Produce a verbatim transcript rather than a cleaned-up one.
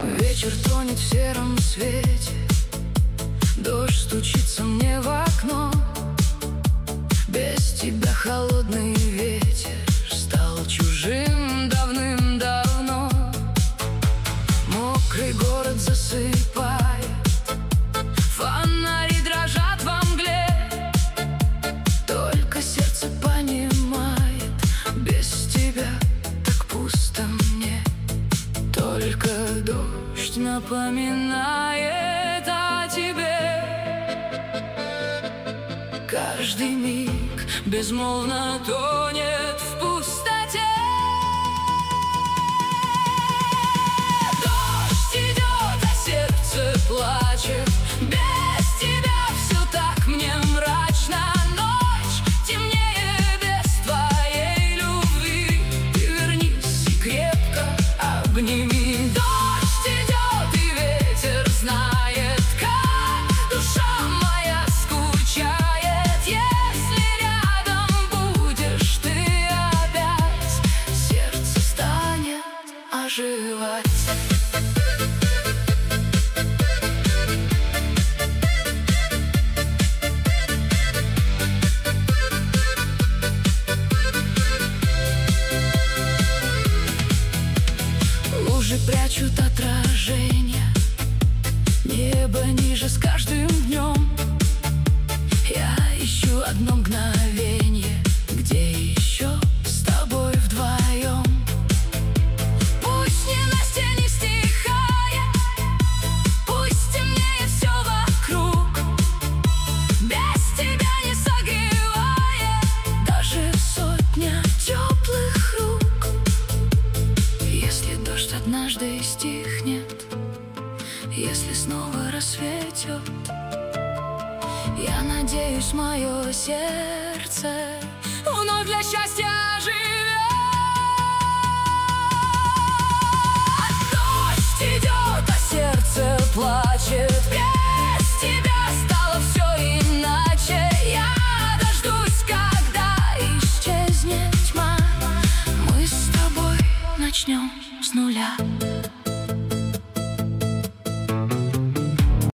Вечер тонет в сером свете, дождь стучится мне в окно. Без тебя холодный ветер стал чужим давным-давно. Мокрый город засыпает, фонари дрожат во мгле. Только сердце понимает, без тебя так пусто мне. Только дождь напоминает о тебе. Каждый миг безмолвно тонет в пустоте. Дождь идет, а сердце плачет. Без тебя все так мне мрачно. Ночь темнее без твоей любви. Ты вернись и крепко обними. Дождь идет, и ветер знает, как душа моя скучает. Если рядом будешь ты опять, сердце станет оживать. Лужи прячут отражение, небо ниже с каждым днем. Я ищу одно мгновенье, где еще с тобой вдвоем. Пусть ненастье не стихает, пусть темнеет все вокруг. Без тебя не согревает даже сотня теплых рук. Если дождь однажды стихнет, если снова рассветет, я надеюсь, мое сердце вновь для счастья